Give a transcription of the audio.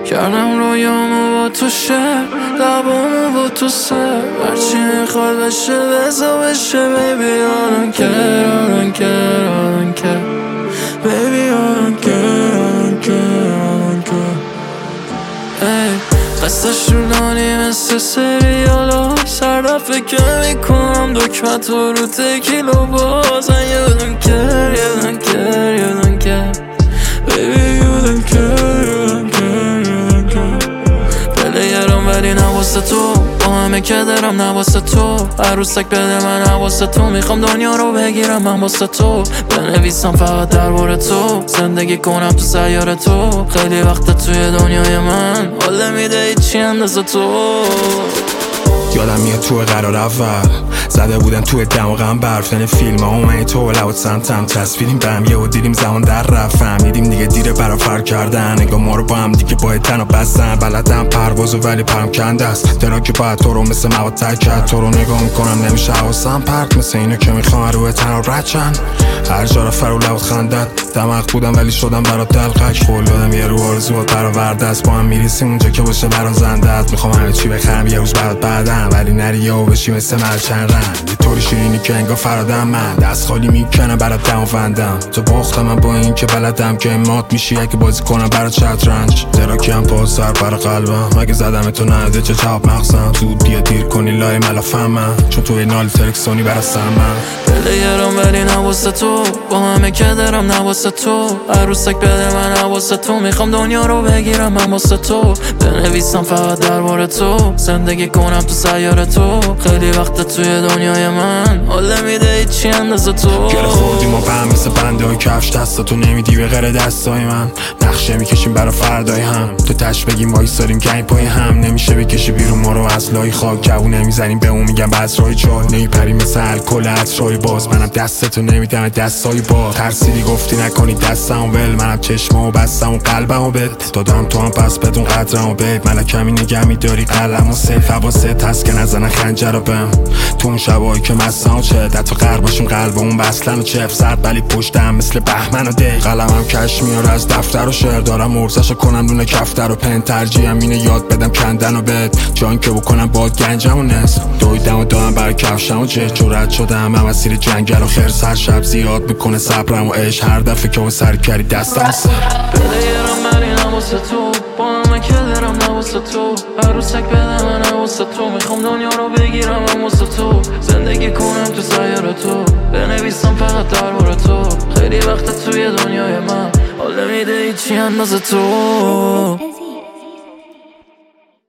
کردم رویامو با تو شهر، لبامو با تو سر، هرچی میخواد بشه بزا بشه. Baby I don't care, I don't care, I don't care. Baby I don't care, I don't care, I don't care. Ey قصه شونانی مثل سریالا، سر دفعه که میکنم دکمت رو تکیلا بازن. You don't care, you don't care, you don't care. Baby you don't care, you don't care, you don't care. پلیرم ولی نواسه تو، با همه که دارم نواسه تو. عروسک بده من حواسه تو، میخوام دنیا رو بگیرم من واسه تو. بنویسم فقط درباره تو، زندگی کنم تو سیاره تو. خیلی وقت توی دنیای من حال میده هیچی اندازه تو. یادم میاد تو قرار اول زده بودن توی دماغم برف، یعنی فیلم ها اومدی تو لوت سمتم تصویریم بهم یهو دیدیم زمان در رفت. فهمیدیم دیگه دیره برا فرق کردن، نگاه ما رو با هم دیگه باید تنها بستن. بلدم پروازو ولی پرم کنده است، درا که باید تو رو مثل مواد تک کرد. تو رو نگاه میکنم نمیشه حواسم پرت، مثل اینو که میخوام روی تنها رد چن. هر جا رو فرو لوت خندت، دماغ بودم ولی شدم برا دلقک. قول دادم یه رو آرزوات برآورده است، با هم میریسیم اونجا که باشه برازنده است. میخوام همه چی بخرم یه روز بعدم، ولی نری و بشی مثل مرچن رنگ. یه طوری شیرینی که انگار فرادم من، دست خالی میکنم برات دموندم. تو باختم من با این که بلدم که مات میشی اگه بازی کنم برات شطرنج. دراکی هم پا سر پر قلبم، اگه زدم تو نده چه جواب مغزم. زود بیا دیر کنی لای ملافم من، چون توی نال ترکسونی برستم من. پلیرم ولی نواسه تو، با همه که دارم نواسه تو. عروسک بده من حواسه تو، میخوام دنیا رو بگیرم من واسه تو. بنویسم فقط درباره تو، زندگی کنم تو سیاره تو. خیلی وقت توی دنیای من حال میده هیچی اندازه تو. گره خوردیم و به هم مثل بنده های کفش، دستاتو نمیدی به غیر دستای من. نقشه میکشیم برا فردای هم، تو تش بگیم وایساریم گنگ پای هم. نمیشه بکشی بیرون ما رو از لای خاک، جوون نمیزنیم به اون میگم بسرای چال. نیپریم مثل الکل عطرای باز، منم دستتو نمیدم دستای باز. ترسیدی گفتی نکنی دستمو ول، منم چشمامو بستم و قلبمو بد دادم. تو هم پس بدون قدرمو بد، ملکمی نگمی داری قلمو سیف حواست هست که نزنه خنجر رو بهم. تو اون شبایی که مستم و چه دت و قرباشون قلبمون بسلن و چف زرد ولی پشتم مثل بهمن و دی. قلمم کش میاره از دفتر و شعر، دارم مرزشو کنم دونه کفتر و پن. ترجیحم اینه یاد بدم کندن و بد، جان که بکنم باد گنجم و نصف. دویدم و دارم برای کفشم و جه جرأت شدم هم مسیر جنگل و خرس. هر شب زیاد میکنه صبرم و عشق، هر دفعه که اون سر کردی دستم سر. پلیرم ولی نواسه تو، با همه که دارم نواسه تو. عروسک بده من حواسه تو، میخوام دنیا رو بگیرم من واسه تو. زندگی کنم تو سیاره تو، بنویسم فقط درباره تو. خیلی وقت توی دنیای من حال میده هیچی اندازه تو.